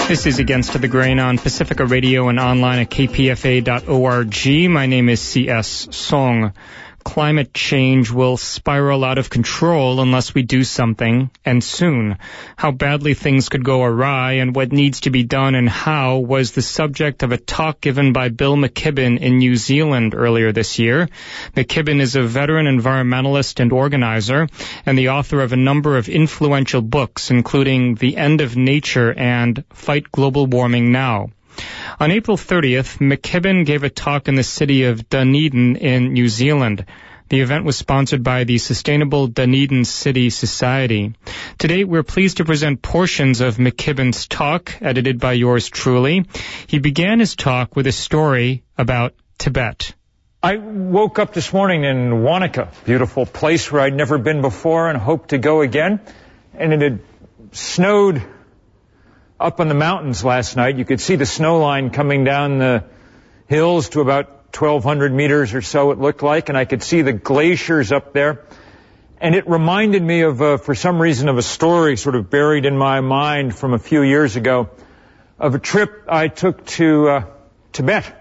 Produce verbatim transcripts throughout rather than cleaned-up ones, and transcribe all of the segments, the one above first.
This is Against the Grain on Pacifica Radio and online at k p f a dot org. My name is C S. Song. Climate change will spiral out of control unless we do something, and soon. How badly things could go awry and what needs to be done and how was the subject of a talk given by Bill McKibben in New Zealand earlier this year. McKibben is a veteran environmentalist and organizer, and the author of a number of influential books, including The End of Nature and Fight Global Warming Now. On April thirtieth, McKibben gave a talk in the city of Dunedin in New Zealand. The event was sponsored by the Sustainable Dunedin City Society. Today, we're pleased to present portions of McKibben's talk, edited by yours truly. He began his talk with a story about Tibet. I woke up this morning in Wanaka, beautiful place where I'd never been before and hoped to go again. And it had snowed up on the mountains last night. You could see the snow line coming down the hills to about twelve hundred meters or so, it looked like, and I could see the glaciers up there. And it reminded me of, uh, for some reason, of a story sort of buried in my mind from a few years ago of a trip I took to uh, Tibet.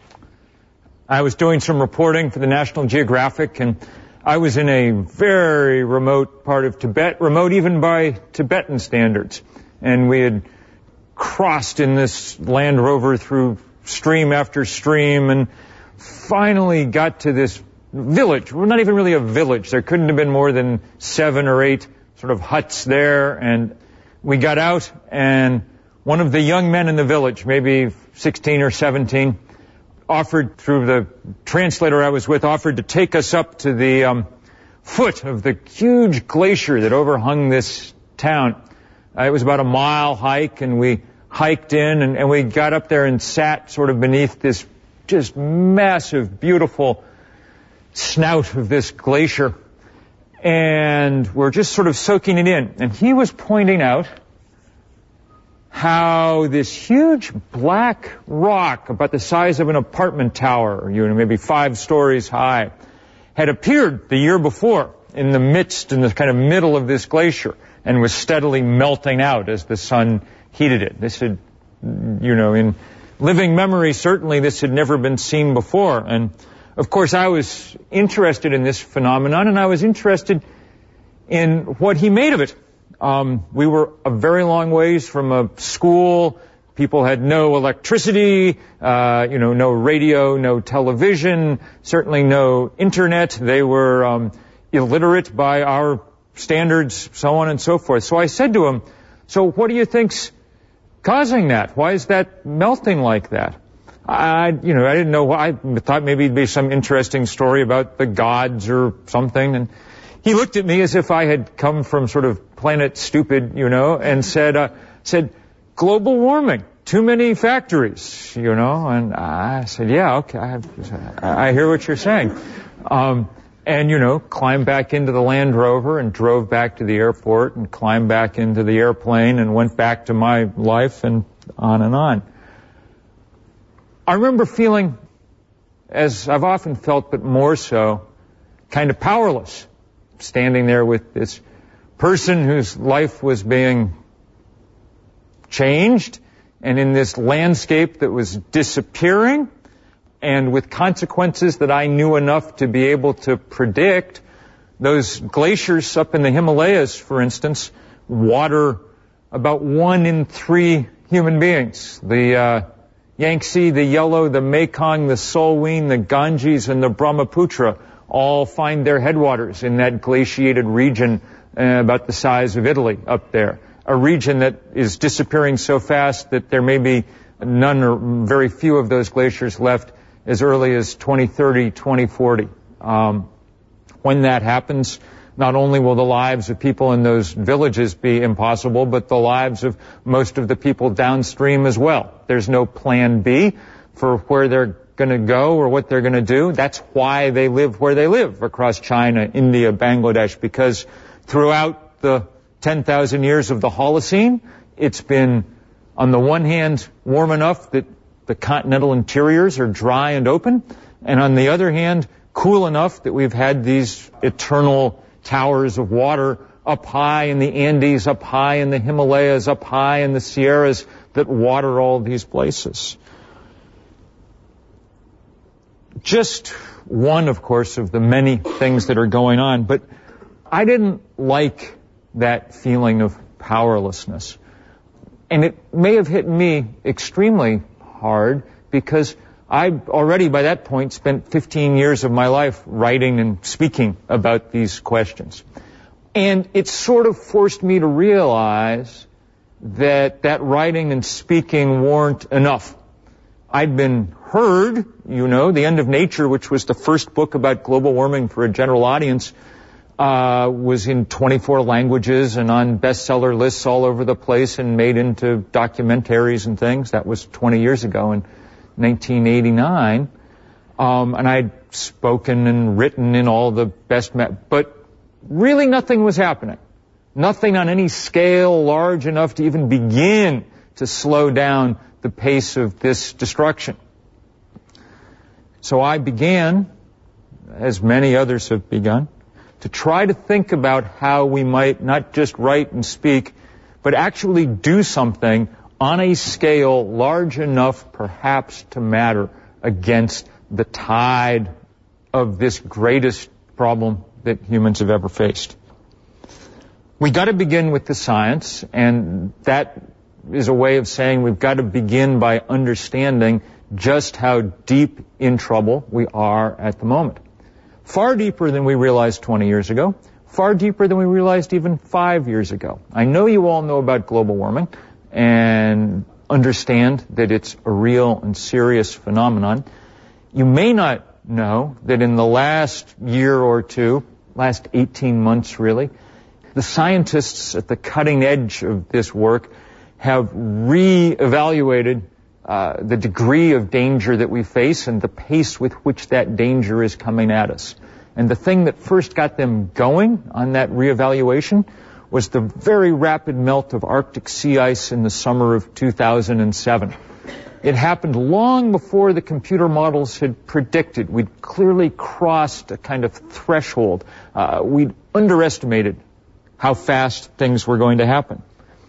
I was doing some reporting for the National Geographic, and I was in a very remote part of Tibet, remote even by Tibetan standards. And we had crossed in this Land Rover through stream after stream and finally got to this village. Well, not even really a village. There couldn't have been more than seven or eight sort of huts there. And we got out, and one of the young men in the village, maybe sixteen or seventeen, offered, through the translator I was with, offered to take us up to the um, foot of the huge glacier that overhung this town. Uh, it was about a mile hike, and we hiked in, and, and we got up there and sat sort of beneath this just massive, beautiful snout of this glacier. And we're just sort of soaking it in. And he was pointing out how this huge black rock, about the size of an apartment tower, you know, maybe five stories high, had appeared the year before in the midst, in the kind of middle of this glacier, and was steadily melting out as the sun heated it. This had, you know, in living memory, certainly this had never been seen before. And, of course, I was interested in this phenomenon, and I was interested in what he made of it. Um, we were a very long ways from a school. People had no electricity, uh, you know, no radio, no television, certainly no internet. They were um, illiterate by our standards, so on and so forth. So I said to him, so what do you think's causing that? Why is that melting like that? I, you know, I didn't know. I thought maybe it'd be some interesting story about the gods or something. And he looked at me as if I had come from sort of Planet Stupid, you know, and said, uh, said, global warming, too many factories, you know. And I said, yeah, okay, I, I hear what you're saying. Um, And, you know, climbed back into the Land Rover and drove back to the airport and climbed back into the airplane and went back to my life and on and on. I remember feeling, as I've often felt, but more so, kind of powerless, standing there with this person whose life was being changed and in this landscape that was disappearing, and with consequences that I knew enough to be able to predict. Those glaciers up in the Himalayas, for instance, water about one in three human beings. The uh, Yangtze, the Yellow, the Mekong, the Salween, the Ganges, and the Brahmaputra all find their headwaters in that glaciated region uh, about the size of Italy up there. A region that is disappearing so fast that there may be none or very few of those glaciers left as early as twenty thirty, twenty forty. Um, when that happens, not only will the lives of people in those villages be impossible, but the lives of most of the people downstream as well. There's no plan B for where they're going to go or what they're going to do. That's why they live where they live across China, India, Bangladesh, because throughout the ten thousand years of the Holocene, it's been, on the one hand, warm enough that the continental interiors are dry and open, and on the other hand, cool enough that we've had these eternal towers of water up high in the Andes, up high in the Himalayas, up high in the Sierras, that water all these places. Just one, of course, of the many things that are going on, but I didn't like that feeling of powerlessness. And it may have hit me extremely hard because I already by that point spent fifteen years of my life writing and speaking about these questions. And it sort of forced me to realize that that writing and speaking weren't enough. I'd been heard, you know, The End of Nature, which was the first book about global warming for a general audience, uh, was in twenty-four languages and on bestseller lists all over the place and made into documentaries and things. That was twenty years ago in nineteen eighty-nine. Um, and I'd spoken and written in all the best, ma- but really nothing was happening. Nothing on any scale large enough to even begin to slow down the pace of this destruction. So I began, as many others have begun, to try to think about how we might not just write and speak, but actually do something on a scale large enough perhaps to matter against the tide of this greatest problem that humans have ever faced. We got to begin with the science, and that is a way of saying we've got to begin by understanding just how deep in trouble we are at the moment. Far deeper than we realized twenty years ago, far deeper than we realized even five years ago. I know you all know about global warming and understand that it's a real and serious phenomenon. You may not know that in the last year or two, last eighteen months really, the scientists at the cutting edge of this work have re-evaluated uh, the degree of danger that we face and the pace with which that danger is coming at us. And the thing that first got them going on that re-evaluation was the very rapid melt of Arctic sea ice in the summer of two thousand seven. It happened long before the computer models had predicted. We'd clearly crossed a kind of threshold. Uh, we'd underestimated how fast things were going to happen.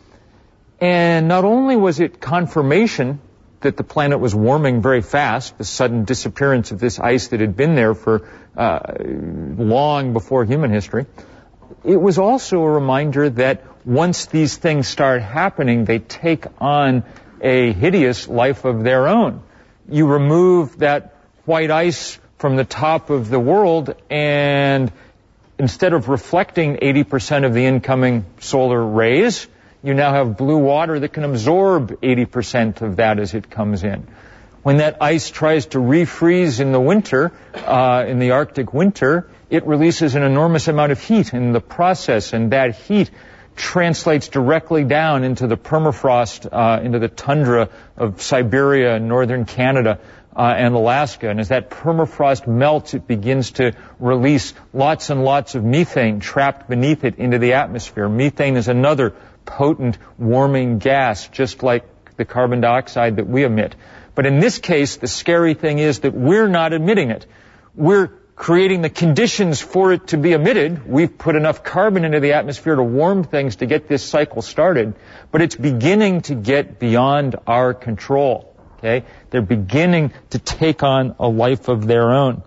And not only was it confirmation that the planet was warming very fast, the sudden disappearance of this ice that had been there for uh, long before human history, it was also a reminder that once these things start happening, they take on a hideous life of their own. You remove that white ice from the top of the world, and instead of reflecting eighty percent of the incoming solar rays, you now have blue water that can absorb eighty percent of that as it comes in. When that ice tries to refreeze in the winter, uh, in the Arctic winter, it releases an enormous amount of heat in the process, and that heat translates directly down into the permafrost, uh, into the tundra of Siberia, northern Canada, uh, and Alaska. And as that permafrost melts, it begins to release lots and lots of methane trapped beneath it into the atmosphere. Methane is another potent warming gas, just like the carbon dioxide that we emit. But in this case, the scary thing is that we're not emitting it. We're creating the conditions for it to be emitted. We've put enough carbon into the atmosphere to warm things to get this cycle started, but it's beginning to get beyond our control. Okay? They're beginning to take on a life of their own.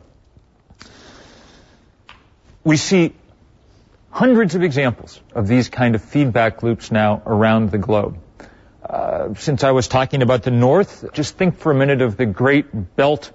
We see hundreds of examples of these kind of feedback loops now around the globe. Uh, since I was talking about the North, just think for a minute of the great belt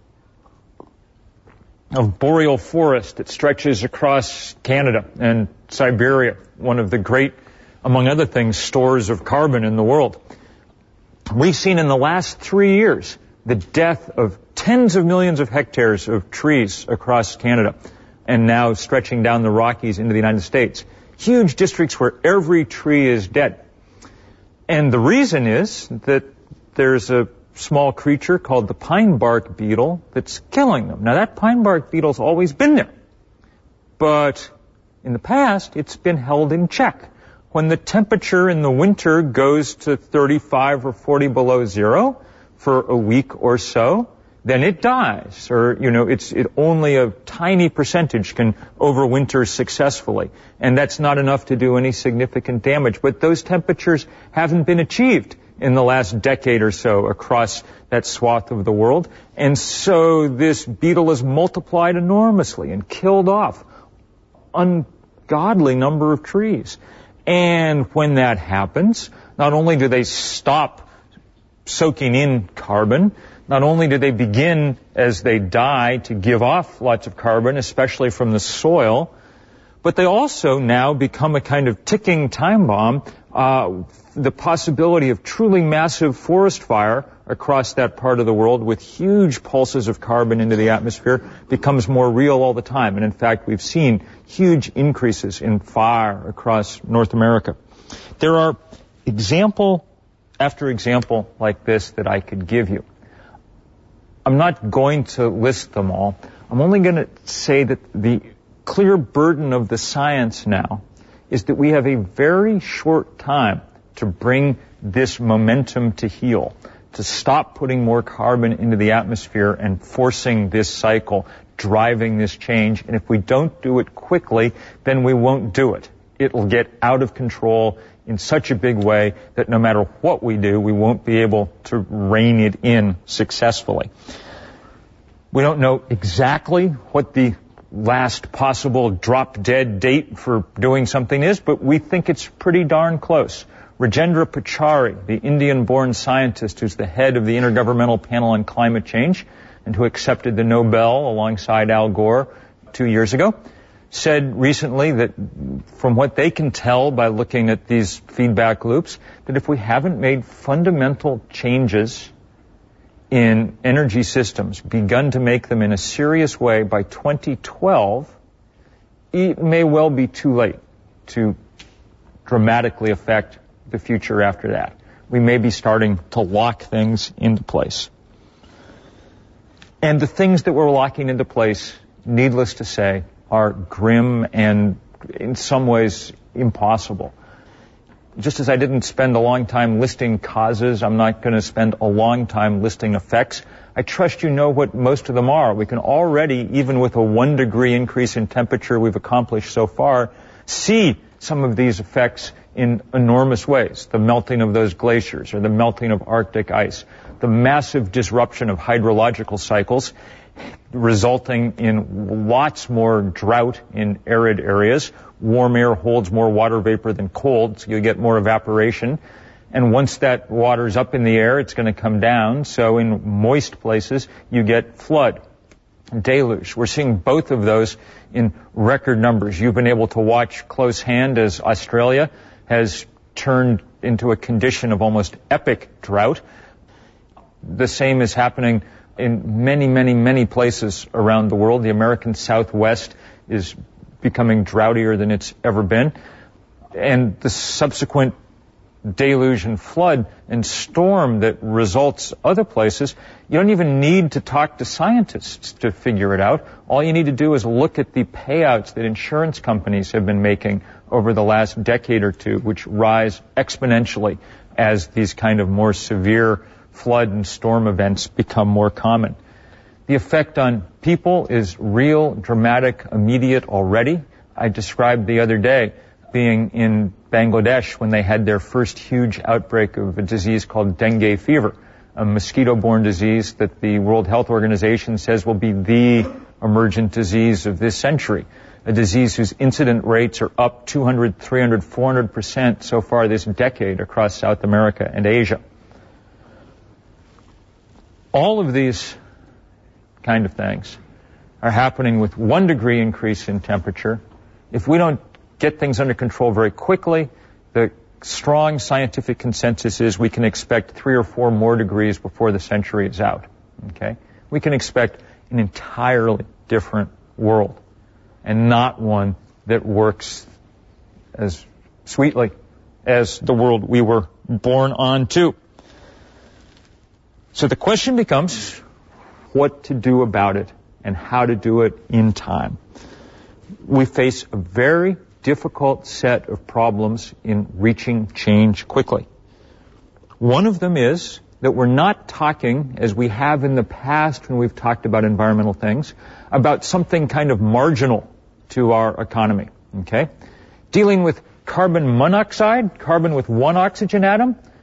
of boreal forest that stretches across Canada and Siberia, one of the great, among other things, stores of carbon in the world. We've seen in the last three years the death of tens of millions of hectares of trees across Canada and now stretching down the Rockies into the United States. Huge districts where every tree is dead. And the reason is that there's a small creature called the pine bark beetle that's killing them. Now, that pine bark beetle's always been there. But in the past, it's been held in check. When the temperature in the winter goes to thirty-five or forty below zero for a week or so, then it dies. Or, you know, it's it only a tiny percentage can overwinter successfully. And that's not enough to do any significant damage. But those temperatures haven't been achieved in the last decade or so across that swath of the world. And so this beetle has multiplied enormously and killed off ungodly number of trees. And when that happens, not only do they stop soaking in carbon, not only do they begin, as they die, to give off lots of carbon, especially from the soil, but they also now become a kind of ticking time bomb. Uh, the possibility of truly massive forest fire across that part of the world with huge pulses of carbon into the atmosphere becomes more real all the time. And in fact, we've seen huge increases in fire across North America. There are example after example like this that I could give you. I'm not going to list them all. I'm only going to say that the clear burden of the science now is that we have a very short time to bring this momentum to heel, to stop putting more carbon into the atmosphere and forcing this cycle, driving this change. And if we don't do it quickly, then we won't do it. It'll get out of control in such a big way that no matter what we do, we won't be able to rein it in successfully. We don't know exactly what the last possible drop-dead date for doing something is, but we think it's pretty darn close. Rajendra Pachauri, the Indian-born scientist who's the head of the Intergovernmental Panel on Climate Change and who accepted the Nobel alongside Al Gore two years ago, said recently that from what they can tell by looking at these feedback loops, that if we haven't made fundamental changes in energy systems, begun to make them in a serious way by twenty twelve, it may well be too late to dramatically affect the future after that. We may be starting to lock things into place. And the things that we're locking into place, needless to say, are grim and in some ways impossible. Just as I didn't spend a long time listing causes, I'm not going to spend a long time listing effects. I trust you know what most of them are. We can already, even with a one degree increase in temperature we've accomplished so far, see some of these effects in enormous ways. The melting of those glaciers or the melting of Arctic ice, the massive disruption of hydrological cycles, resulting in lots more drought in arid areas. Warm air holds more water vapor than cold, so you get more evaporation. And once that water's up in the air, it's going to come down. So in moist places, you get flood, deluge. We're seeing both of those in record numbers. You've been able to watch close hand as Australia has turned into a condition of almost epic drought. The same is happening in many, many, many places around the world. The American Southwest is becoming droughtier than it's ever been. And the subsequent deluge and flood and storm that results other places, you don't even need to talk to scientists to figure it out. All you need to do is look at the payouts that insurance companies have been making over the last decade or two, which rise exponentially as these kind of more severe flood and storm events become more common. The effect on people is real, dramatic, immediate already. I described the other day being in Bangladesh when they had their first huge outbreak of a disease called dengue fever, a mosquito-borne disease that the World Health Organization says will be the emergent disease of this century, a disease whose incident rates are up two hundred, three hundred, four hundred percent so far this decade across South America and Asia. All of these kind of things are happening with one degree increase in temperature. If we don't get things under control very quickly, the strong scientific consensus is we can expect three or four more degrees before the century is out. Okay? We can expect an entirely different world and not one that works as sweetly as the world we were born on to. So the question becomes what to do about it and how to do it in time. We face a very difficult set of problems in reaching change quickly. One of them is that we're not talking, as we have in the past when we've talked about environmental things, about something kind of marginal to our economy, okay? Dealing with carbon monoxide, carbon with one oxygen atom,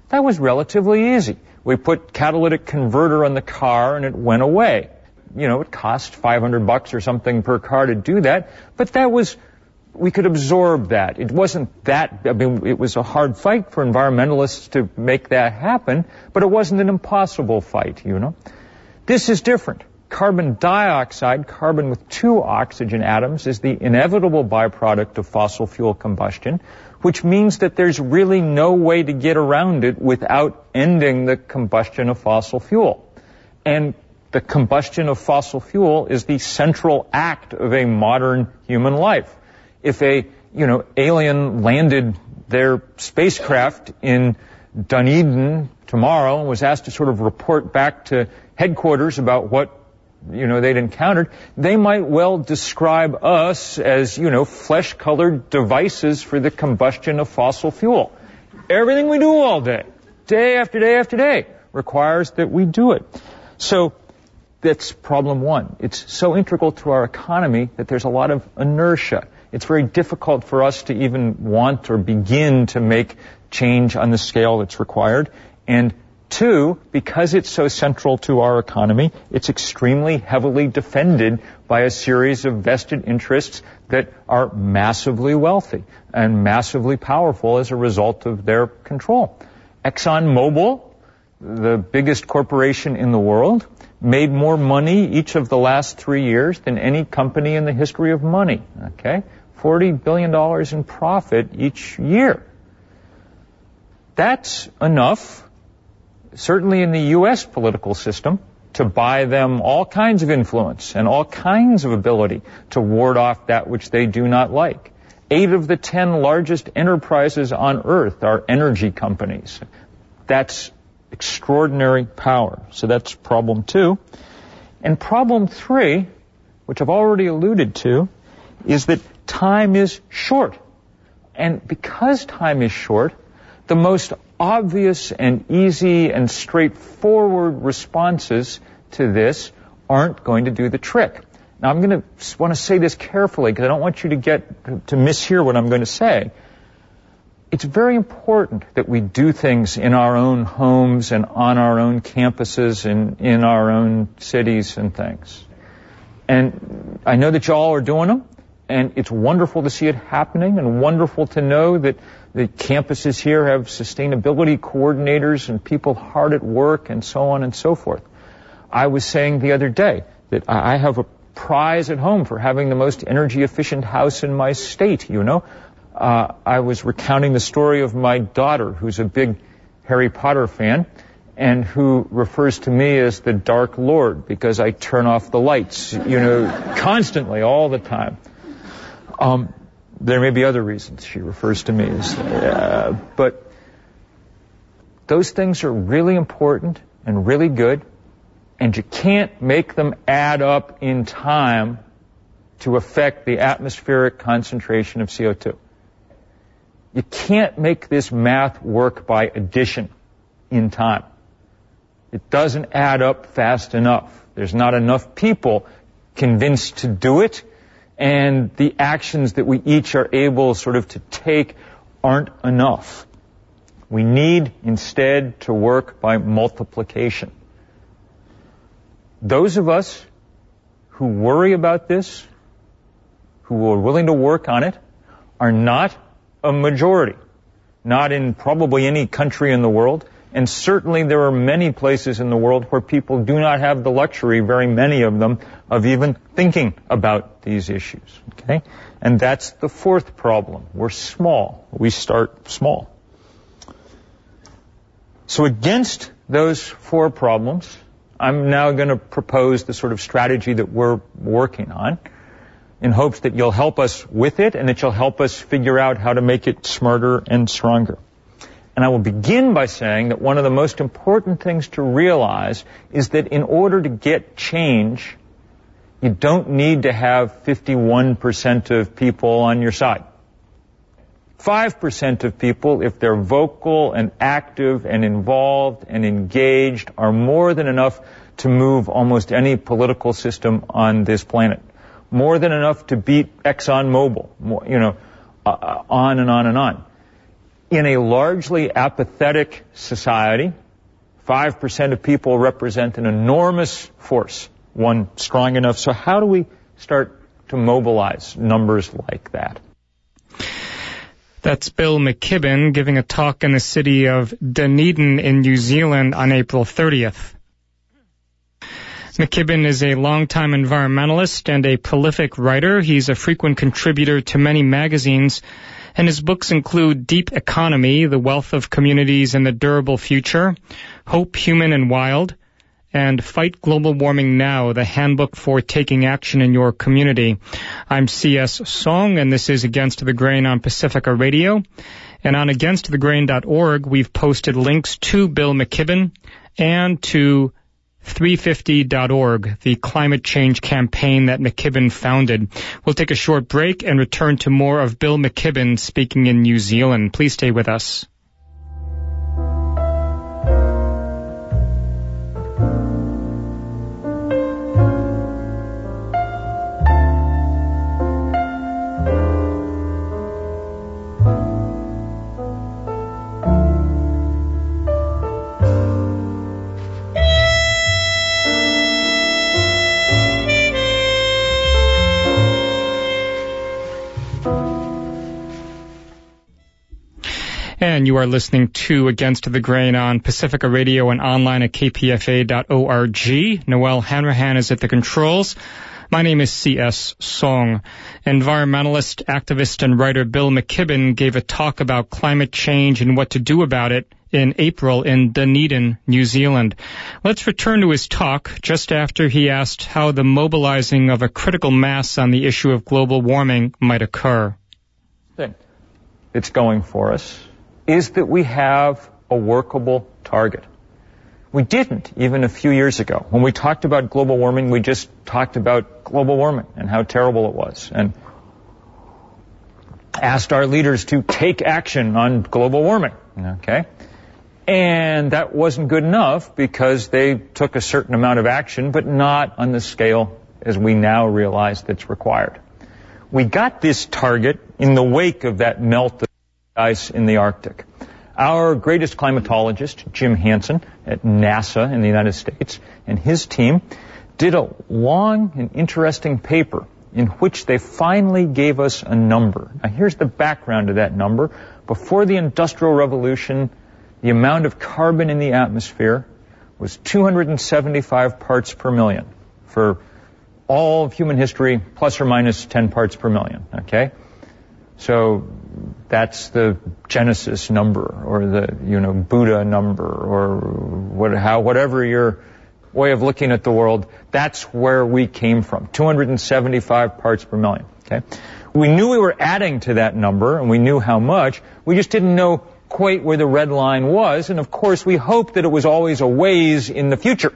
That was relatively easy. We put catalytic converter on the car and it went away. You know, it cost five hundred bucks or something per car to do that, but that was, we could absorb that. It wasn't that, I mean, it was a hard fight for environmentalists to make that happen, but it wasn't an impossible fight, you know. This is different. Carbon dioxide, carbon with two oxygen atoms, is the inevitable byproduct of fossil fuel combustion, which means that there's really no way to get around it without ending the combustion of fossil fuel. And the combustion of fossil fuel is the central act of a modern human life. If a, you know, alien landed their spacecraft in Dunedin tomorrow and was asked to sort of report back to headquarters about what, you know, they'd encountered, they might well describe us as, you know, flesh-colored devices for the combustion of fossil fuel. Everything we do all day, day after day after day, requires that we do it. So that's problem one. It's so integral to our economy that there's a lot of inertia. It's very difficult for us to even want or begin to make change on the scale that's required. And two, because it's so central to our economy, it's extremely heavily defended by a series of vested interests that are massively wealthy and massively powerful as a result of their control. ExxonMobil, the biggest corporation in the world, made more money each of the last three years than any company in the history of money. Okay? forty billion dollars in profit each year. That's enough, certainly in the U S political system, to buy them all kinds of influence and all kinds of ability to ward off that which they do not like. Eight of the ten largest enterprises on earth are energy companies. That's extraordinary power. So that's problem two. And problem three, which I've already alluded to, is that time is short. And because time is short, the most obvious and easy and straightforward responses to this aren't going to do the trick. Now, I'm going to want to say this carefully because I don't want you to get to mishear what I'm going to say. It's very important that we do things in our own homes and on our own campuses and in our own cities and things. And I know that y'all are doing them, and it's wonderful to see it happening and wonderful to know that the campuses here have sustainability coordinators and people hard at work and so on and so forth. I was saying the other day that I have a prize at home for having the most energy efficient house in my state, you know. Uh, I was recounting the story of my daughter, who's a big Harry Potter fan, and who refers to me as the Dark Lord because I turn off the lights, you know, constantly, all the time. Um, there may be other reasons she refers to me as, uh, but those things are really important and really good, and you can't make them add up in time to affect the atmospheric concentration of C O two. You can't make this math work by addition in time. It doesn't add up fast enough. There's not enough people convinced to do it, and the actions that we each are able sort of to take aren't enough. We need instead to work by multiplication. Those of us who worry about this, who are willing to work on it, are not a majority, not in probably any country in the world, and certainly there are many places in the world where people do not have the luxury, very many of them, of even thinking about these issues, okay? And that's the fourth problem. We're small. We start small. So against those four problems, I'm now going to propose the sort of strategy that we're working on, in hopes that you'll help us with it and that you'll help us figure out how to make it smarter and stronger. And I will begin by saying that one of the most important things to realize is that in order to get change, you don't need to have fifty-one percent of people on your side. five percent of people, if they're vocal and active and involved and engaged, are more than enough to move almost any political system on this planet. More than enough to beat ExxonMobil, more, you know, uh, on and on and on. in a largely apathetic society, five percent of people represent an enormous force, one strong enough. So how do we start to mobilize numbers like that? That's Bill McKibben giving a talk in the city of Dunedin in New Zealand on April thirtieth. McKibben is a longtime environmentalist and a prolific writer. He's a frequent contributor to many magazines, and his books include Deep Economy, The Wealth of Communities and the Durable Future, Hope, Human and Wild, and Fight Global Warming Now, the handbook for taking action in your community. I'm C S. Song, and this is Against the Grain on Pacifica Radio. And on against the grain dot org, we've posted links to Bill McKibben and to three fifty dot org, the climate change campaign that McKibben founded. We'll take a short break and return to more of Bill McKibben speaking in New Zealand. Please stay with us. And you are listening to Against the Grain on Pacifica Radio and online at k p f a dot org. Noel Hanrahan is at the controls. My name is C S. Song. Environmentalist, activist, and writer Bill McKibben gave a talk about climate change and what to do about it in April in Dunedin, New Zealand. Let's return to his talk just after he asked how the mobilizing of a critical mass on the issue of global warming might occur. It's going for us is that we have a workable target. We didn't even a few years ago. When we talked about global warming, we just talked about global warming and how terrible it was, and asked our leaders to take action on global warming. Okay? And that wasn't good enough because they took a certain amount of action, but not on the scale as we now realize that's required. We got this target in the wake of that melt of ice in the Arctic. Our greatest climatologist, Jim Hansen at NASA in the United States, and his team did a long and interesting paper in which they finally gave us a number. Now, here's the background to that number. Before the Industrial Revolution, the amount of carbon in the atmosphere was two hundred seventy-five parts per million for all of human history, plus or minus ten parts per million, okay? So that's the Genesis number, or the, you know, Buddha number, or what, how, whatever your way of looking at the world, that's where we came from, two hundred seventy-five parts per million, okay? We knew we were adding to that number, and we knew how much. We just didn't know quite where the red line was, and of course we hoped that it was always a ways in the future.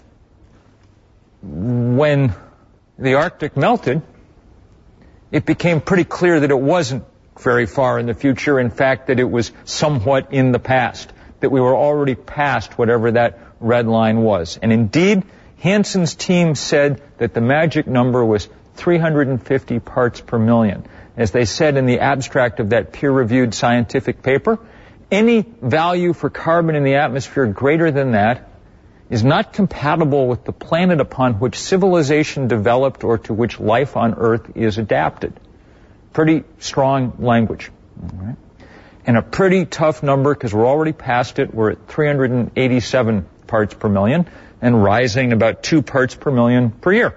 When the Arctic melted, it became pretty clear that it wasn't very far in the future. In fact, that it was somewhat in the past, that we were already past whatever that red line was. And indeed, Hansen's team said that the magic number was three hundred fifty parts per million. As they said in the abstract of that peer-reviewed scientific paper, any value for carbon in the atmosphere greater than that is not compatible with the planet upon which civilization developed or to which life on Earth is adapted. Pretty strong language. All right. And a pretty tough number, because we're already past it. We're at three hundred eighty-seven parts per million and rising about two parts per million per year.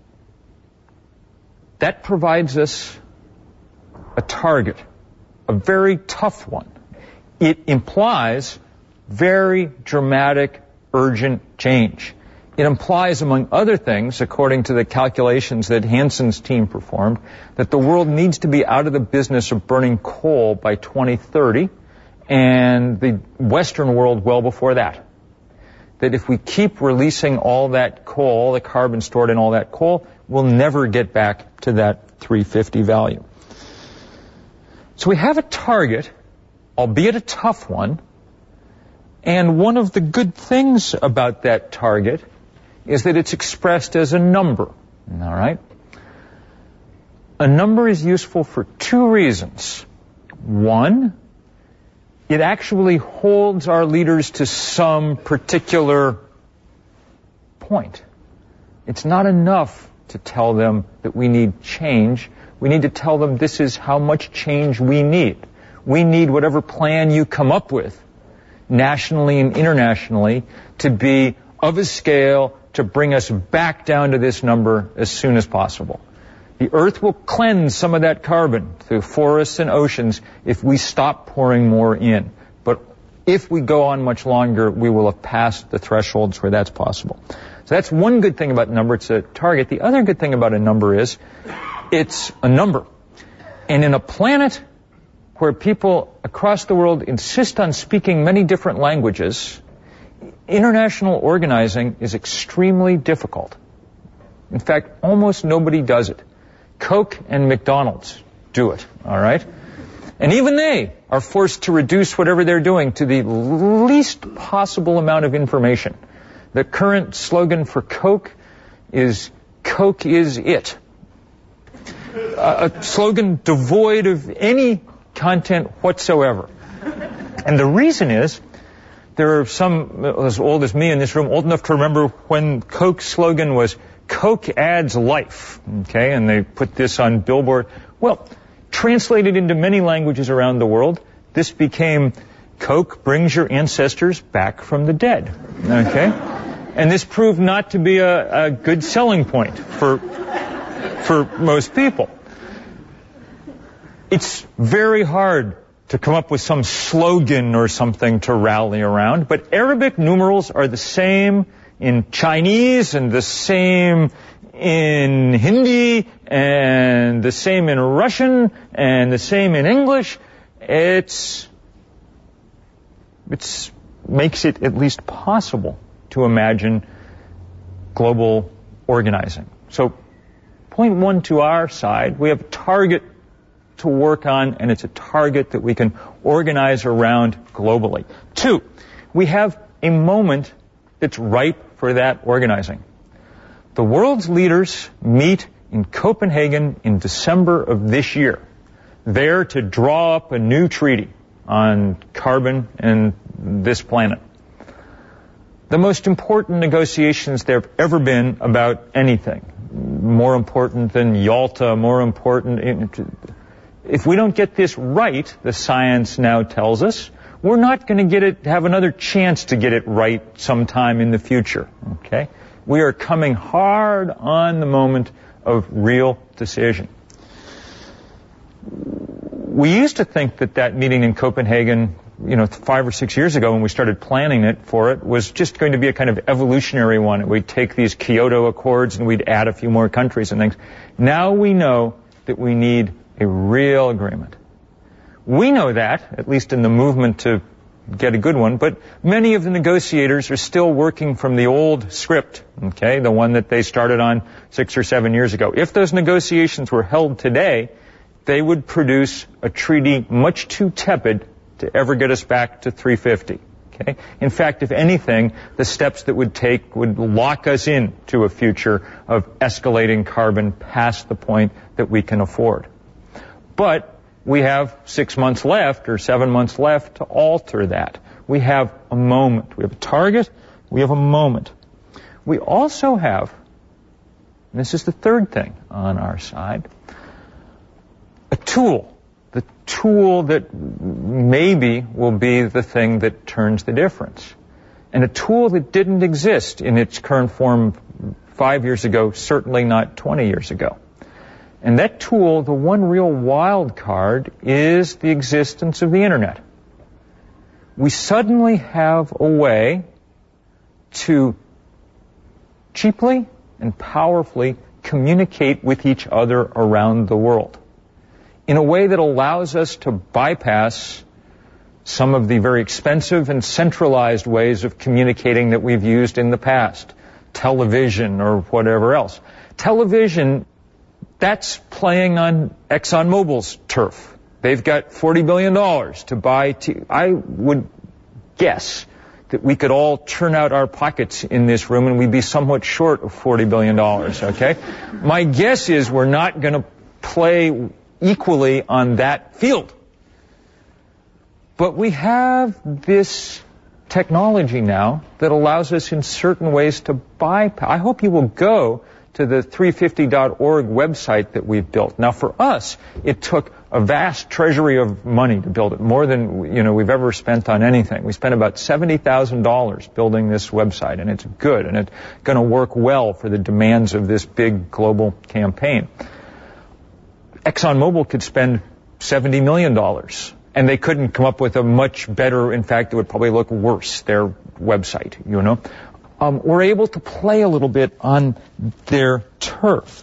That provides us a target, a very tough one. It implies very dramatic, urgent change. It implies, among other things, according to the calculations that Hansen's team performed, that the world needs to be out of the business of burning coal by twenty thirty, and the Western world well before that. That if we keep releasing all that coal, the carbon stored in all that coal, we'll never get back to that three hundred fifty value. So we have a target, albeit a tough one, and one of the good things about that target is that it's expressed as a number. All right? A number is useful for two reasons. One, it actually holds our leaders to some particular point. It's not enough to tell them that we need change. We need to tell them this is how much change we need. We need whatever plan you come up with, nationally and internationally, to be of a scale to bring us back down to this number as soon as possible. The Earth will cleanse some of that carbon through forests and oceans if we stop pouring more in. But if we go on much longer, we will have passed the thresholds where that's possible. So that's one good thing about a number. It's a target. The other good thing about a number is it's a number. And in a planet where people across the world insist on speaking many different languages, international organizing is extremely difficult. In fact, almost nobody does it. Coke and McDonald's do it, all right? And even they are forced to reduce whatever they're doing to the least possible amount of information. The current slogan for Coke is, Coke is it. A, a slogan devoid of any content whatsoever. And the reason is, there are some as old as me in this room, old enough to remember when Coke's slogan was, Coke adds life, okay, and they put this on billboard. Well, translated into many languages around the world, this became Coke brings your ancestors back from the dead, okay? And this proved not to be a, a good selling point for, for most people. It's very hard to come up with some slogan or something to rally around, but Arabic numerals are the same in Chinese and the same in Hindi and the same in Russian and the same in English. It's, it's makes it at least possible to imagine global organizing. So point one to our side, we have a target to work on, and it's a target that we can organize around globally. Two, we have a moment that's ripe for that organizing. The world's leaders meet in Copenhagen in December of this year, there to draw up a new treaty on carbon and this planet. The most important negotiations there have ever been about anything. More important than Yalta, more important. If we don't get this right, the science now tells us, we're not going to get it, have another chance to get it right sometime in the future, okay? We are coming hard on the moment of real decision. We used to think that that meeting in Copenhagen, you know, five or six years ago when we started planning it for it, was just going to be a kind of evolutionary one. We'd take these Kyoto Accords and we'd add a few more countries and things. Now we know that we need a real agreement. We know that, at least in the movement to get a good one, but many of the negotiators are still working from the old script, okay, the one that they started on six or seven years ago. If those negotiations were held today, they would produce a treaty much too tepid to ever get us back to three fifty. Okay? In fact, if anything, the steps that would take would lock us in to a future of escalating carbon past the point that we can afford. But we have six months left or seven months left to alter that. We have a moment. We have a target. We have a moment. We also have, and this is the third thing on our side, a tool. The tool that maybe will be the thing that turns the difference. And a tool that didn't exist in its current form five years ago, certainly not twenty years ago. And that tool, the one real wild card, is the existence of the Internet. We suddenly have a way to cheaply and powerfully communicate with each other around the world in a way that allows us to bypass some of the very expensive and centralized ways of communicating that we've used in the past, television or whatever else. Television, that's playing on ExxonMobil's turf. They've got forty billion dollars to buy. T- I would guess that we could all turn out our pockets in this room and we'd be somewhat short of forty billion dollars, okay? My guess is we're not going to play equally on that field. But we have this technology now that allows us in certain ways to bypass. I hope you will go to the three fifty dot org website that we've built. Now, for us, it took a vast treasury of money to build it, more than you know we've ever spent on anything. We spent about seventy thousand dollars building this website, and it's good, and it's going to work well for the demands of this big global campaign. ExxonMobil could spend seventy million dollars, and they couldn't come up with a much better, in fact, it would probably look worse, their website, you know. Um, we're able to play a little bit on their turf.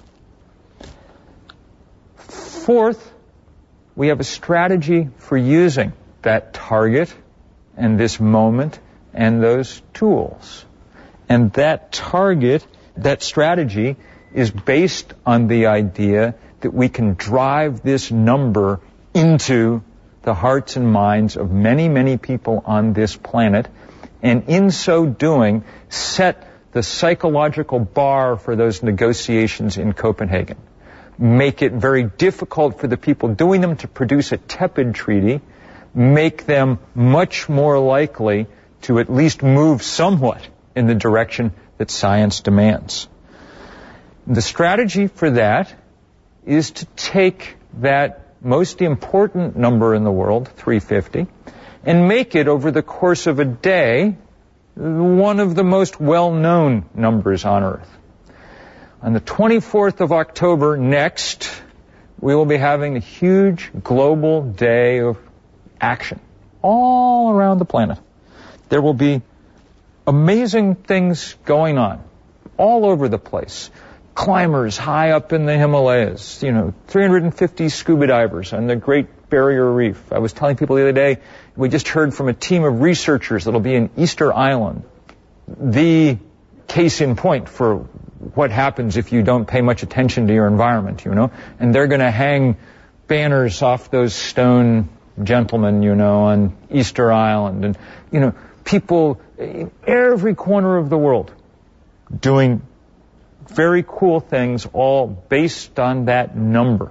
Fourth, we have a strategy for using that target and this moment and those tools. And that target, that strategy, is based on the idea that we can drive this number into the hearts and minds of many, many people on this planet, and in so doing, set the psychological bar for those negotiations in Copenhagen. Make it very difficult for the people doing them to produce a tepid treaty, make them much more likely to at least move somewhat in the direction that science demands. The strategy for that is to take that most important number in the world, three fifty, and make it, over the course of a day, one of the most well-known numbers on Earth. On the twenty-fourth of October next, we will be having a huge global day of action all around the planet. There will be amazing things going on all over the place. Climbers high up in the Himalayas, you know, three hundred fifty scuba divers on the Great Barrier Reef. I was telling people the other day, we just heard from a team of researchers that'll be in Easter Island, the case in point for what happens if you don't pay much attention to your environment, you know. And they're going to hang banners off those stone gentlemen, you know, on Easter Island. And, you know, people in every corner of the world doing very cool things, all based on that number.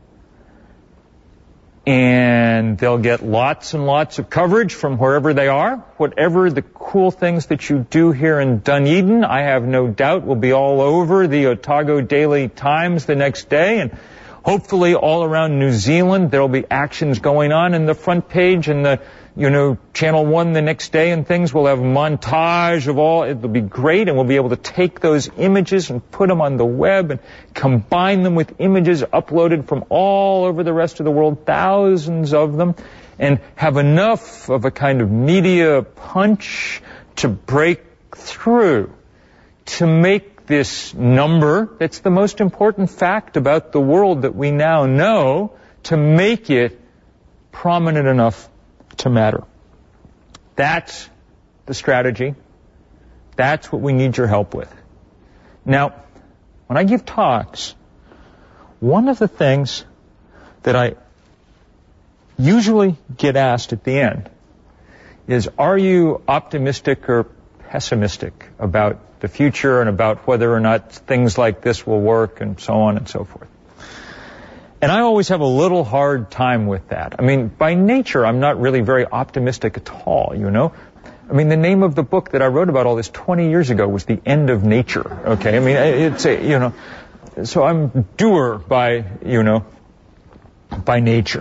And they'll get lots and lots of coverage from wherever they are. Whatever the cool things that you do here in Dunedin, I have no doubt will be all over the Otago Daily Times the next day. And hopefully all around New Zealand, there'll be actions going on in the front page and the, you know, Channel one the next day and things. We'll have a montage of all. It'll be great, and we'll be able to take those images and put them on the web and combine them with images uploaded from all over the rest of the world, thousands of them, and have enough of a kind of media punch to break through, to make this number, that's the most important fact about the world that we now know, to make it prominent enough to matter. That's the strategy. That's what we need your help with. Now, when I give talks, one of the things that I usually get asked at the end is, are you optimistic or pessimistic about the future and about whether or not things like this will work and so on and so forth? And I always have a little hard time with that. I mean, by nature, I'm not really very optimistic at all, you know. I mean, the name of the book that I wrote about all this twenty years ago was The End of Nature, okay? I mean, it's a, you know, so I'm doer by, you know, by nature.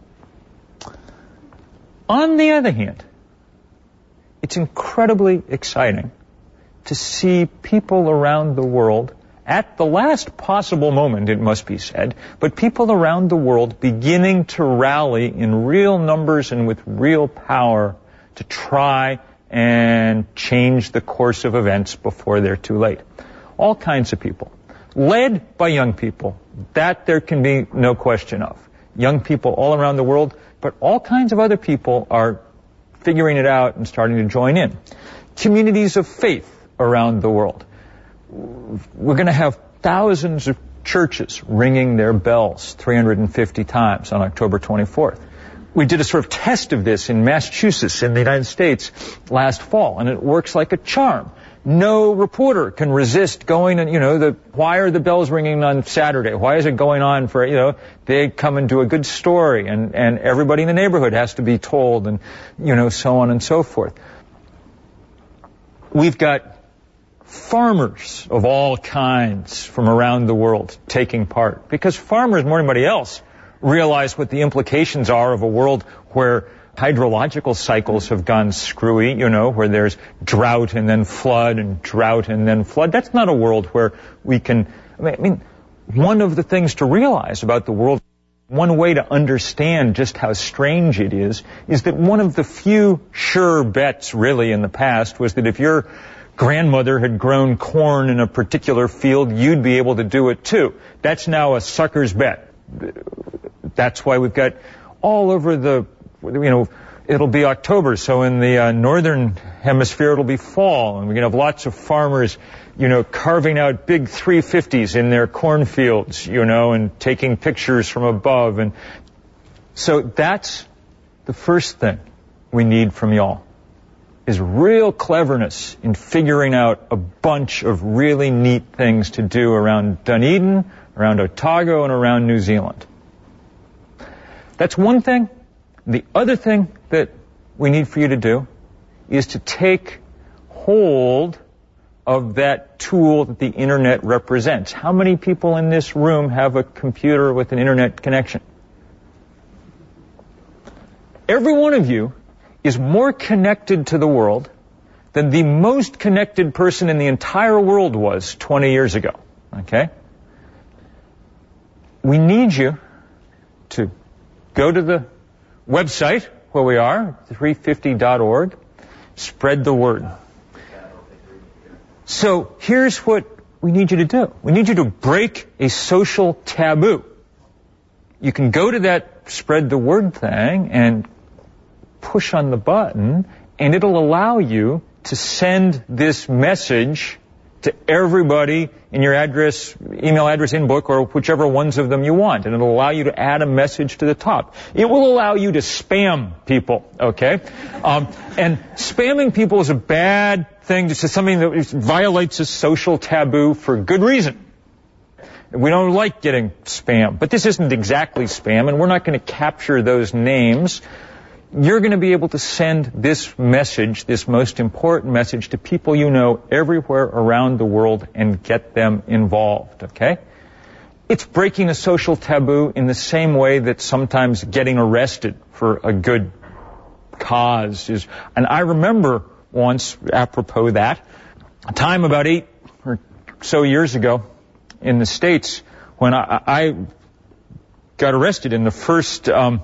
On the other hand, it's incredibly exciting to see people around the world, at the last possible moment, it must be said, but people around the world beginning to rally in real numbers and with real power to try and change the course of events before they're too late. All kinds of people, led by young people, that there can be no question of. Young people all around the world, but all kinds of other people are figuring it out and starting to join in. Communities of faith around the world. We're going to have thousands of churches ringing their bells three hundred fifty times on October twenty-fourth. We did a sort of test of this in Massachusetts in the United States last fall, and it works like a charm. No reporter can resist going and, you know, the, why are the bells ringing on Saturday? Why is it going on for, you know, they come and do a good story, and, and everybody in the neighborhood has to be told, and, you know, so on and so forth. We've got farmers of all kinds from around the world taking part, because farmers, more than anybody else, realize what the implications are of a world where hydrological cycles have gone screwy, you know, where there's drought and then flood and drought and then flood. That's not a world where we can, I mean, one of the things to realize about the world, one way to understand just how strange it is, is that one of the few sure bets really in the past was that if your grandmother had grown corn in a particular field, you'd be able to do it too. That's now a sucker's bet. That's why we've got all over the, you know, it'll be October, so in the uh, northern hemisphere it'll be fall, and we're going to have lots of farmers, you know, carving out big three fifties in their cornfields, you know, and taking pictures from above. And so that's the first thing we need from y'all, is real cleverness in figuring out a bunch of really neat things to do around Dunedin, around Otago, and around New Zealand. That's one thing. The other thing that we need for you to do is to take hold of that tool that the internet represents. How many people in this room have a computer with an internet connection? Every one of you is more connected to the world than the most connected person in the entire world was twenty years ago. Okay? We need you to go to the website where we are, three fifty dot org, spread the word. So here's what we need you to do. We need you to break a social taboo. You can go to that spread the word thing and push on the button, and it'll allow you to send this message to everybody in your address, email address inbox, or whichever ones of them you want. And it'll allow you to add a message to the top. It will allow you to spam people, okay? Um, and spamming people is a bad thing. This is something that violates a social taboo for good reason. We don't like getting spam. But this isn't exactly spam, and we're not going to capture those names. You're going to be able to send this message, this most important message, to people you know everywhere around the world and get them involved, okay? It's breaking a social taboo in the same way that sometimes getting arrested for a good cause is. And I remember once, apropos that, a time about eight or so years ago in the States when I, I got arrested in the first um,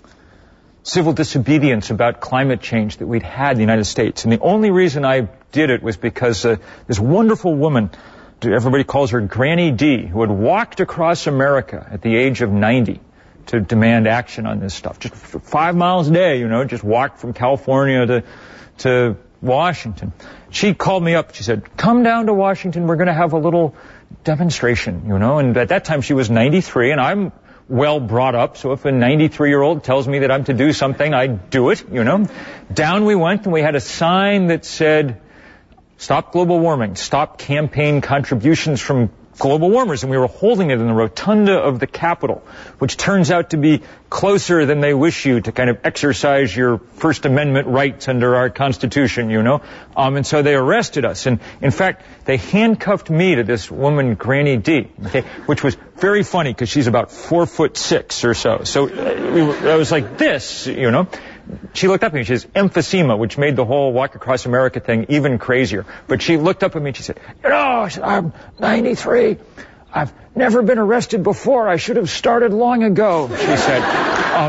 civil disobedience about climate change that we'd had in the United States. And the only reason I did it was because uh, this wonderful woman, everybody calls her Granny D, who had walked across America at the age of ninety to demand action on this stuff. Just five miles a day, you know, just walked from California to, to Washington. She called me up. She said, come down to Washington. We're going to have a little demonstration, you know. And at that time she was ninety-three, and I'm well brought up, so if a ninety-three-year-old tells me that I'm to do something, I do it, you know. Down we went, and we had a sign that said, stop global warming, stop campaign contributions from global warmers, and we were holding it in the rotunda of the Capitol, which turns out to be closer than they wish you to kind of exercise your First Amendment rights under our Constitution, you know. Um, and so they arrested us. And in fact, they handcuffed me to this woman, Granny D, okay, which was very funny because she's about four foot six or so. So uh, we were, I was like this, you know. She looked up at me. She has emphysema, which made the whole Walk Across America thing even crazier. But she looked up at me and she said, you know, I'm ninety-three. I've never been arrested before. I should have started long ago, she said. um,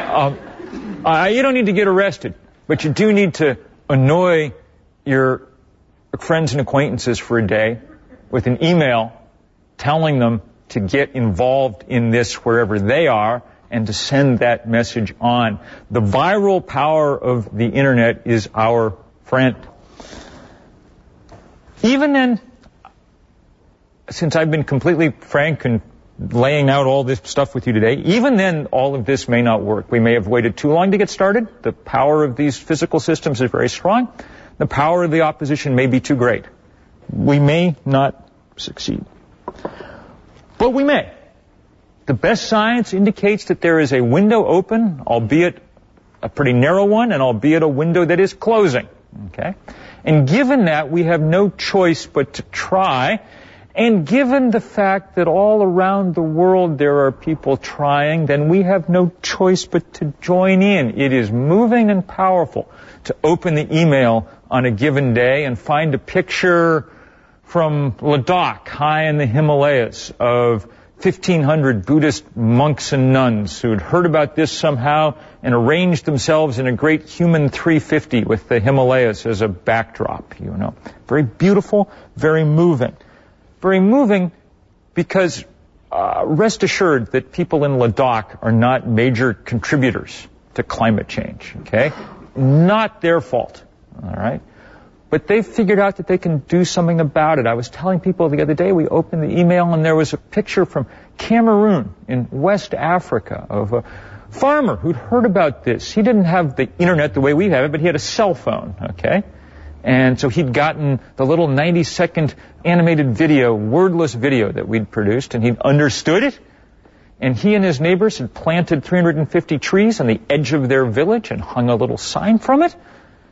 um, uh, you don't need to get arrested, but you do need to annoy your friends and acquaintances for a day with an email telling them to get involved in this wherever they are, and to send that message on. The viral power of the internet is our friend. Even then, since I've been completely frank and laying out all this stuff with you today, even then all of this may not work. We may have waited too long to get started. The power of these physical systems is very strong. The power of the opposition may be too great. we may not succeed. But we may. The best science indicates that there is a window open, albeit a pretty narrow one, and albeit a window that is closing. Okay? And given that, we have no choice but to try. And given the fact that all around the world there are people trying, then we have no choice but to join in. It is moving and powerful to open the email on a given day and find a picture from Ladakh, high in the Himalayas, of fifteen hundred Buddhist monks and nuns who had heard about this somehow and arranged themselves in a great human three fifty with the Himalayas as a backdrop, you know. Very beautiful, very moving. Very moving because uh, rest assured that people in Ladakh are not major contributors to climate change, okay? Not their fault, all right? But they've figured out that they can do something about it. I was telling people the other day, we opened the email and there was a picture from Cameroon in West Africa of a farmer who'd heard about this. He didn't have the internet the way we have it, but he had a cell phone, okay? And so he'd gotten the little ninety second animated video, wordless video that we'd produced, and he'd understood it. And he and his neighbors had planted three hundred fifty trees on the edge of their village and hung a little sign from it,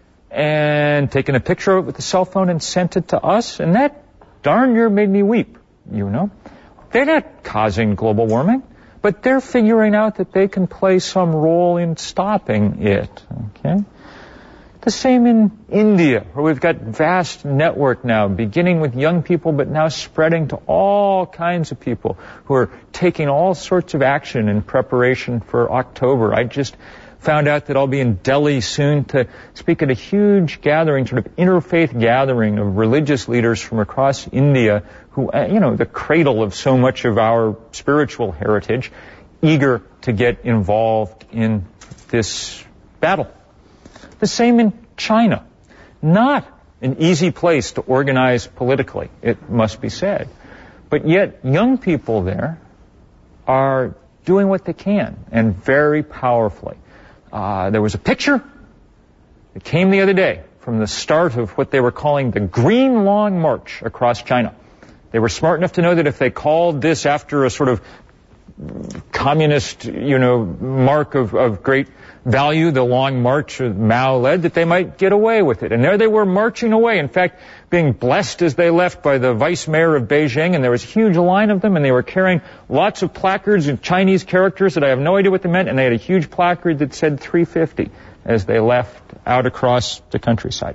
and taken a picture of it with the cell phone and sent it to us. And that darn near made me weep, you know. They're not causing global warming, but they're figuring out that they can play some role in stopping it, okay? The same in India, where we've got vast network now, beginning with young people, but now spreading to all kinds of people who are taking all sorts of action in preparation for October. I just found out that I'll be in Delhi soon to speak at a huge gathering, sort of interfaith gathering of religious leaders from across India who, you know, the cradle of so much of our spiritual heritage, eager to get involved in this battle. The same in China. Not an easy place to organize politically, it must be said. But yet, young people there are doing what they can, and very powerfully. Uh, there was a picture that came the other day from the start of what they were calling the Green Long March across China. They were smart enough to know that if they called this after a sort of communist, you know, mark of, of great value, the Long March that Mao led, that they might get away with it. And there they were marching away, in fact, being blessed as they left by the vice mayor of Beijing, and there was a huge line of them, and they were carrying lots of placards in Chinese characters that I have no idea what they meant, and they had a huge placard that said three fifty as they left out across the countryside.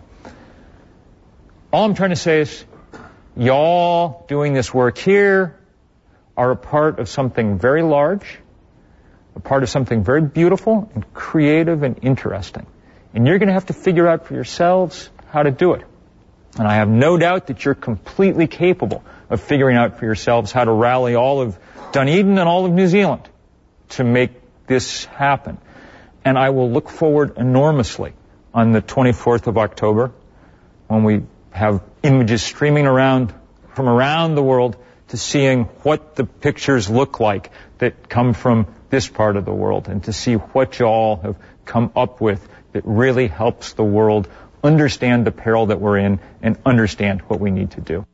All I'm trying to say is, y'all doing this work here are a part of something very large, a part of something very beautiful and creative and interesting. And you're going to have to figure out for yourselves how to do it. And I have no doubt that you're completely capable of figuring out for yourselves how to rally all of Dunedin and all of New Zealand to make this happen. And I will look forward enormously on the twenty-fourth of October when we have images streaming around from around the world to seeing what the pictures look like that come from this part of the world, and to see what y'all have come up with that really helps the world understand the peril that we're in and understand what we need to do.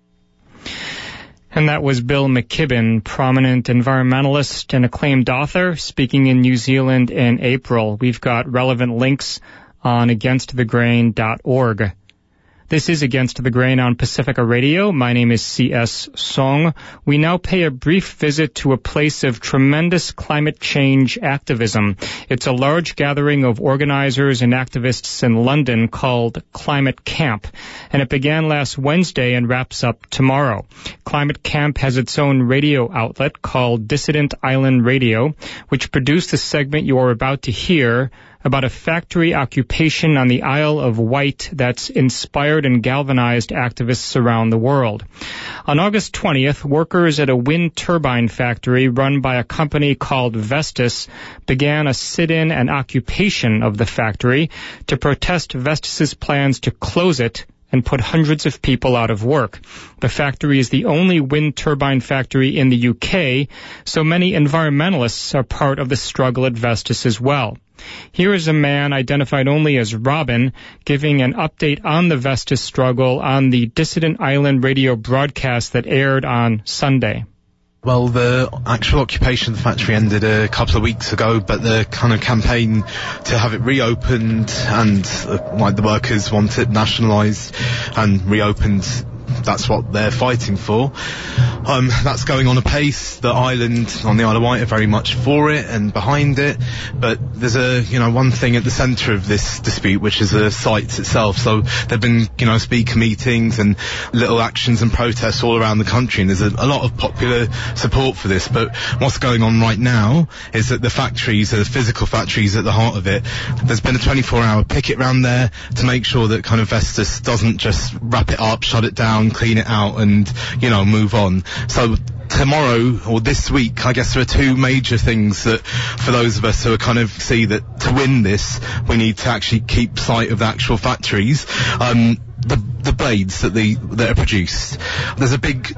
And that was Bill McKibben, prominent environmentalist and acclaimed author, speaking in New Zealand in April. We've got relevant links on against the grain dot org. This is Against the Grain on Pacifica Radio. My name is C S. Song. We now pay a brief visit to a place of tremendous climate change activism. It's a large gathering of organizers and activists in London called Climate Camp, and it began last Wednesday and wraps up tomorrow. Climate Camp has its own radio outlet called Dissident Island Radio, which produced the segment you are about to hear about a factory occupation on the Isle of Wight that's inspired and galvanized activists around the world. On August twentieth, workers at a wind turbine factory run by a company called Vestas began a sit-in and occupation of the factory to protest Vestas's plans to close it and put hundreds of people out of work. The factory is the only wind turbine factory in the U K, so many environmentalists are part of the struggle at Vestas as well. Here is a man identified only as Robin giving an update on the Vestas struggle on the Dissident Island radio broadcast that aired on Sunday. Well, the actual occupation of the factory ended a couple of weeks ago, but the kind of campaign to have it reopened and uh, like the workers want it nationalised and reopened, that's what they're fighting for. Um, that's going on apace. The island on the Isle of Wight are very much for it and behind it, but there's a, you know, one thing at the centre of this dispute, which is the site itself. So there've been, you know, speaker meetings and little actions and protests all around the country, and there's a, a lot of popular support for this. But what's going on right now is that the factories, the physical factories at the heart of it, there's been a twenty-four hour picket round there to make sure that kind of Vestas doesn't just wrap it up, shut it down, clean it out and, you know, move on. So tomorrow or this week, I guess there are two major things that for those of us who are kind of see that to win this, we need to actually keep sight of the actual factories. Um, the, the blades that, the, that are produced. There's a big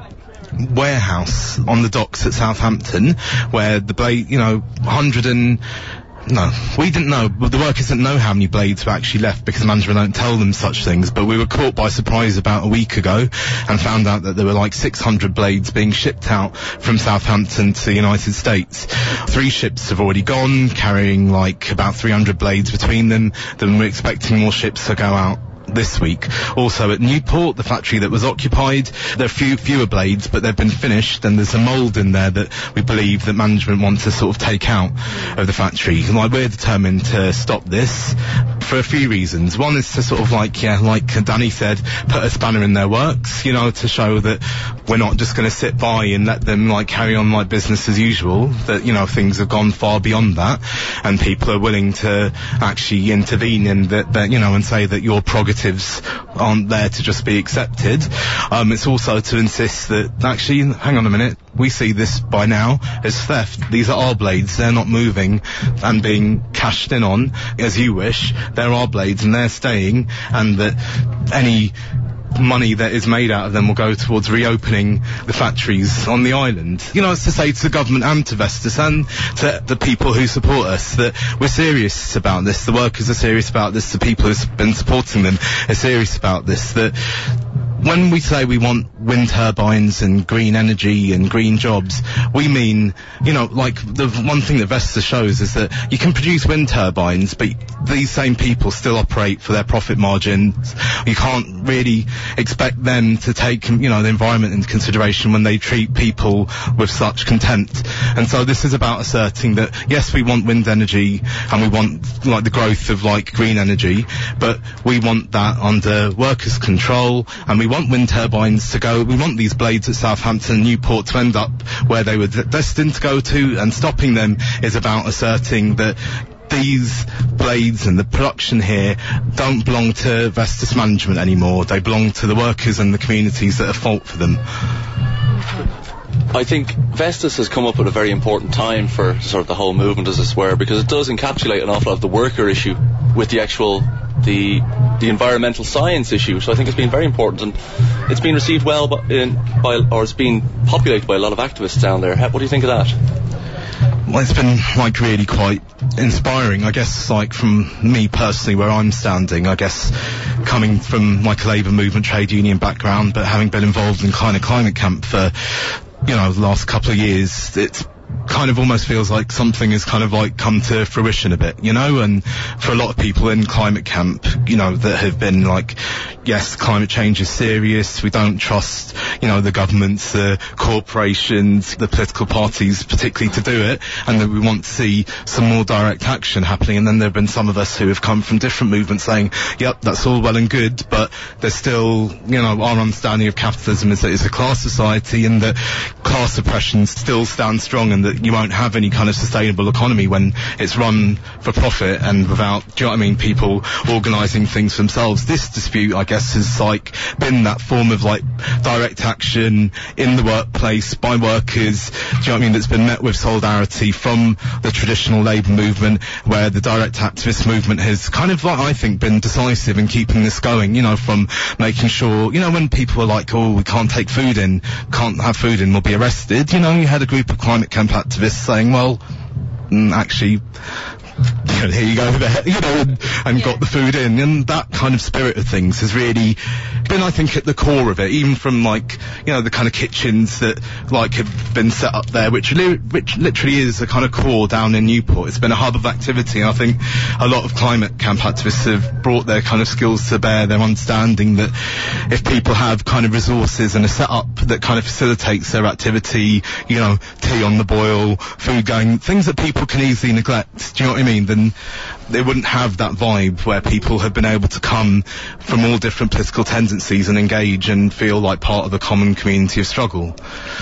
warehouse on the docks at Southampton where the blade, you know, one hundred and No, we didn't know, but the workers didn't know how many blades were actually left because the management don't tell them such things, but we were caught by surprise about a week ago and found out that there were like six hundred blades being shipped out from Southampton to the United States. Three ships have already gone, carrying like about three hundred blades between them, then we're expecting more ships to go out this week. Also at Newport, the factory that was occupied, there are few, fewer blades, but they've been finished, and there's a mould in there that we believe that management wants to sort of take out of the factory. Like, we're determined to stop this for a few reasons. One is to sort of like, yeah, like Danny said, put a spanner in their works, you know, to show that we're not just going to sit by and let them like carry on like business as usual, that, you know, things have gone far beyond that, and people are willing to actually intervene in that, that you know, and say that your prerogatives aren't there to just be accepted. Um, it's also to insist that actually, hang on a minute, we see this by now as theft. These are our blades, they're not moving and being cashed in on as you wish. They're our blades and they're staying, and that any money that is made out of them will go towards reopening the factories on the island. You know, it's to say to the government and to Vestas and to the people who support us that we're serious about this. The workers are serious about this. The people who've been supporting them are serious about this. That when we say we want wind turbines and green energy and green jobs, we mean, you know, like the one thing that Vestas shows is that you can produce wind turbines, but these same people still operate for their profit margins. You can't really expect them to take, you know, the environment into consideration when they treat people with such contempt. And so this is about asserting that, yes, we want wind energy and we want, like, the growth of, like, green energy, but we want that under workers' control, and we want wind turbines to go, we want these blades at Southampton and Newport to end up where they were destined to go to, and stopping them is about asserting that these blades and the production here don't belong to Vestas management anymore. They belong to the workers and the communities that are fault for them. I think Vestas has come up at a very important time for sort of the whole movement, as it were, because it does encapsulate an awful lot of the worker issue with the actual, the the environmental science issue. So I think it's been very important, and it's been received well by, in, by or it's been populated by a lot of activists down there. What do you think of that? Well, it's been, like, really quite inspiring, I guess, like, from me personally, where I'm standing, I guess, coming from, like, a labour movement, trade union background, but having been involved in kind of climate camp for, you know, the last couple of years, it's kind of almost feels like something has kind of like come to fruition a bit, you know, and for a lot of people in climate camp, you know, that have been like, yes, climate change is serious, we don't trust, you know, the governments, the corporations, the political parties particularly to do it, and that we want to see some more direct action happening. And then there have been some of us who have come from different movements saying, yep, that's all well and good, but there's still, you know, our understanding of capitalism is that it's a class society, and that class oppression still stands strong, and that you won't have any kind of sustainable economy when it's run for profit and without, do you know what I mean, people organising things for themselves. This dispute, I guess, has like been that form of like direct action in the workplace by workers, do you know what I mean, that's been met with solidarity from the traditional labour movement, where the direct activist movement has kind of, like, I think, been decisive in keeping this going, you know, from making sure, you know, when people are like, oh, we can't take food in, can't have food in, we'll be arrested, you know, you had a group of climate camp activists saying, well, mm, actually, here you go there, you know, and, and yeah. got the food in, and that kind of spirit of things has really been, I think, at the core of it, even from, like, you know, the kind of kitchens that, like, have been set up there, which, li- which literally is a kind of core down in Newport. It's been a hub of activity, and I think a lot of climate camp activists have brought their kind of skills to bear, their understanding that if people have kind of resources and a setup that kind of facilitates their activity, you know, tea on the boil, food going, things that people can easily neglect, do you know what I mean? Then they wouldn't have that vibe where people have been able to come from all different political tendencies and engage and feel like part of the common community of struggle.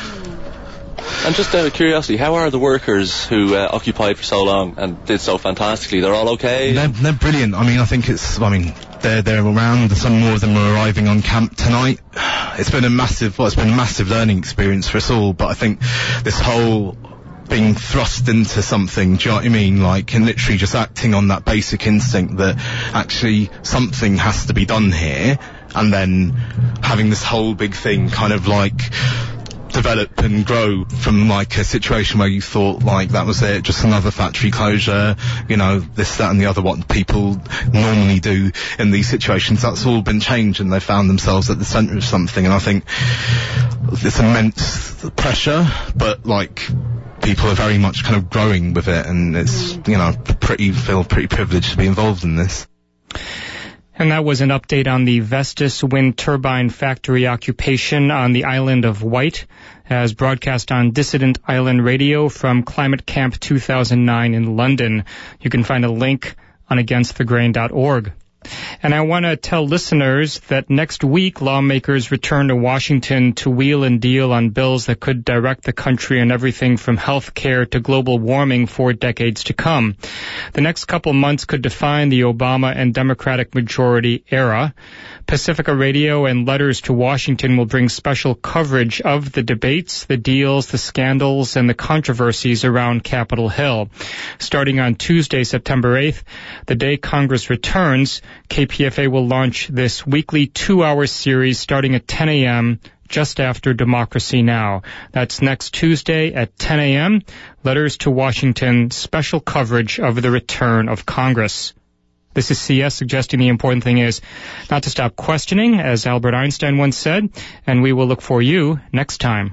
And just out of curiosity, how are the workers who uh, occupied for so long and did so fantastically? They're all okay? They're, they're brilliant. I mean, I think it's, I mean, they're, they're around. Some more of them are arriving on camp tonight. It's been a massive, well, it's been a massive learning experience for us all, but I think this whole being thrust into something, do you know what I mean, like, and literally just acting on that basic instinct that actually something has to be done here, and then having this whole big thing kind of like develop and grow from like a situation where you thought like that was it, just another factory closure, you know, this, that and the other, what people normally do in these situations. That's all been changed, and they found themselves at the centre of something, and I think this immense pressure, but like people are very much kind of growing with it, and it's, you know, pretty, feel pretty privileged to be involved in this. And that was an update on the Vestas wind turbine factory occupation on the island of Wight, as broadcast on Dissident Island Radio from Climate Camp two thousand nine in London. You can find a link on against the grain dot org. And I want to tell listeners that next week, lawmakers return to Washington to wheel and deal on bills that could direct the country on everything from health care to global warming for decades to come. The next couple months could define the Obama and Democratic majority era. Pacifica Radio and Letters to Washington will bring special coverage of the debates, the deals, the scandals, and the controversies around Capitol Hill. Starting on Tuesday, September eighth, the day Congress returns, K P F A will launch this weekly two-hour series starting at ten a.m., just after Democracy Now! That's next Tuesday at ten a.m., Letters to Washington, special coverage of the return of Congress. This is C S suggesting the important thing is not to stop questioning, as Albert Einstein once said, and we will look for you next time.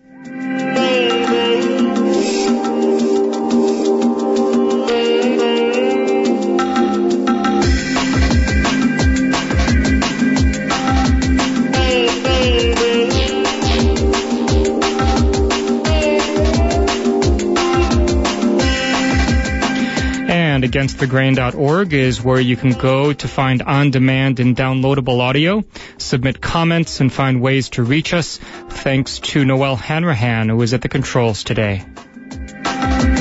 And against the grain dot org is where you can go to find on-demand and downloadable audio, submit comments, and find ways to reach us. Thanks to Noel Hanrahan, who is at the controls today.